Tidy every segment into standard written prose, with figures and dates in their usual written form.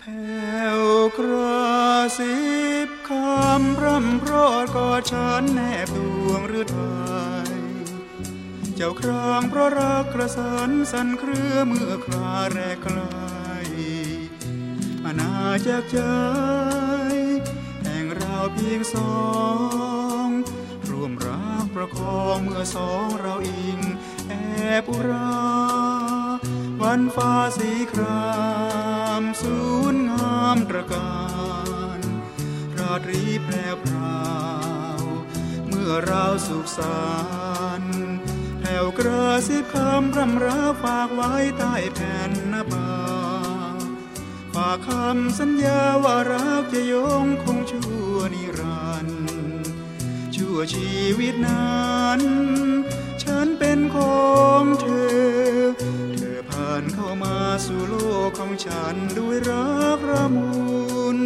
แผ่วกระซิบคำพร่ำเพราะกอดฉันแนบดวงฤทัยเจ้าครางเพราะรักกระสันสั่นเครือเมื่อคราแรกไกลอาณาจักรใจแห่งเราเพียงสองร่วมรักประคองเมื่อสองเราอิงแอบอุราวันฟ้าสีครามสูญงามตระการราตรีแพรวพราวเมื่อเราสุขสันต์แผ่วกระซิบคำพร่ำราฝากไว้ใต้แผ่นหน้าผากฝากคำสัญญาว่ารักจะยงคงชั่วนิรันดร์ชั่วชีวิตนั้นฉันเป็นของเธอผ่านเข้ามาสู่โลกของฉันด้วยรักระมุน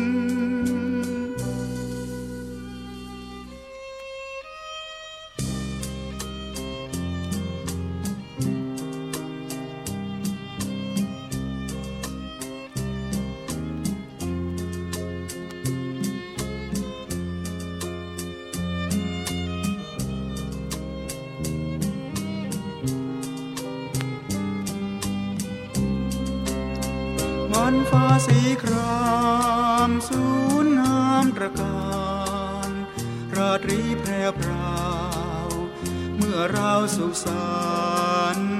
วันฟ้าสีครามสูญงามตระการราตรีแพรวพราวเมื่อเราสุขสันต์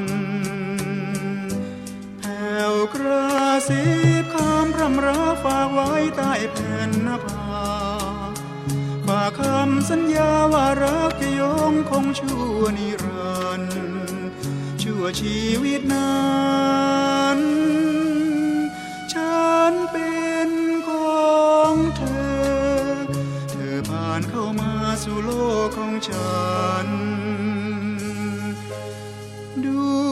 แผ่วกระซิบคำพร่ำราฝากไว้ใต้แผ่นหน้าผากฝากคำสัญญาว่ารักจะยงคงชั่วนิรันดร์ชั่วชีวิตนั้นฉันเป็นของเธอผ่านเข้ามาสู่โลกของฉันด้